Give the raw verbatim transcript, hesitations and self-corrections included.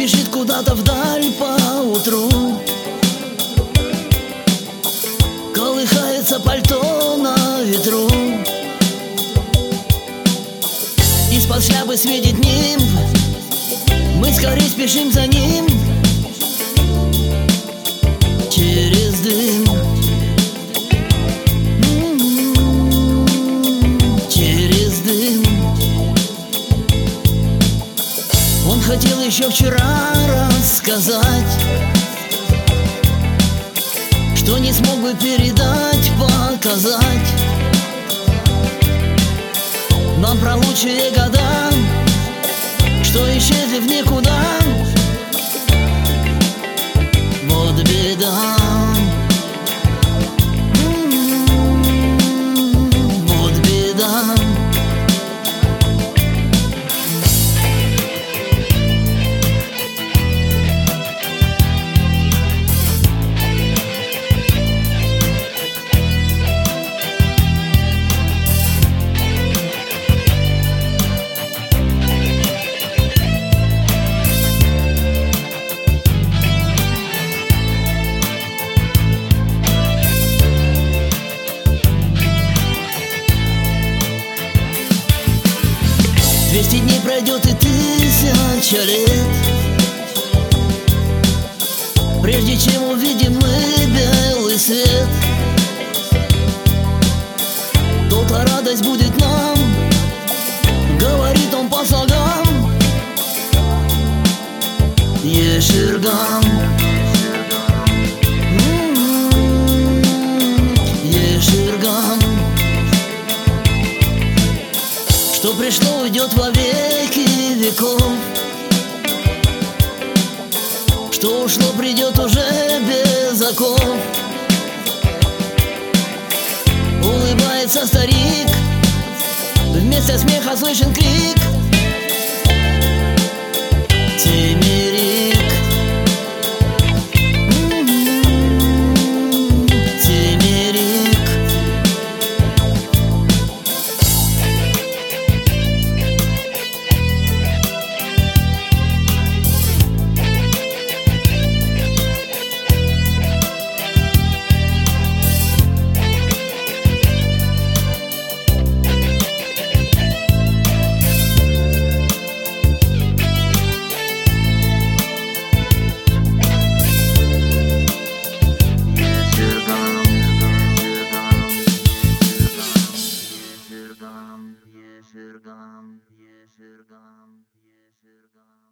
спешит куда-то вдаль по утру. Колыхается пальто на ветру. Из-под шляпы светит нимб. Мы скорее спешим за ним. Через дым, через дым. Он хотел еще вчера рассказать, что не смог бы передать, показать нам про лучшие года, что исчезли в никуда. Вот беда, вот беда. Двести дней пройдет и тысяча лет, прежде чем увидим мы белый свет. То-то радость будет нам, говорит он по слогам. Еширгам, Еширгам. Что пришло, уйдет во веки веков, что ушло, придет уже без оков. Улыбается старик, вместо смеха слышен крик. Темирик, Темирик. Еширгам, Еширгам, Еширгам.